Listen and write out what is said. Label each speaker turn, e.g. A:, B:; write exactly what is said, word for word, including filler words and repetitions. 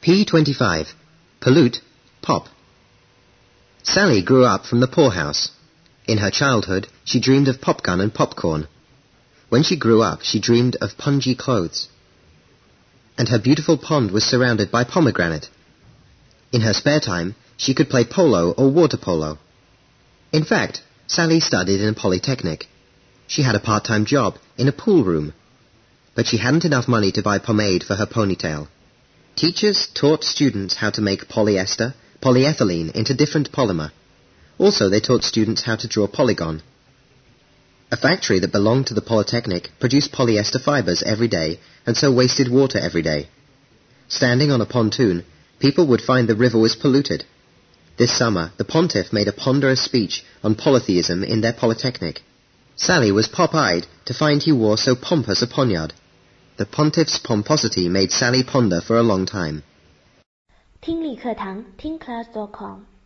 A: P twenty-five. Pollute, pop. Sally grew up from the poorhouse. In her childhood, she dreamed of popgun and popcorn. When she grew up, she dreamed of pungy clothes. And her beautiful pond was surrounded by pomegranate. In her spare time, she could play polo or water polo. In fact, Sally studied in a polytechnic. She had a part-time job in a pool room. But she hadn't enough money to buy pomade for her ponytail. Teachers taught students how to make polyester, polyethylene into different polymer. Also, they taught students how to draw polygon. A factory that belonged to the Polytechnic produced polyester fibers every day and so wasted water every day. Standing on a pontoon, people would find the river was polluted. This summer, the pontiff made a ponderous speech on polytheism in their Polytechnic. Sally was pop-eyed to find he wore so pompous a poniard. The pontiff's pomposity made Sally ponder for a long time. 听力课堂听 class dot com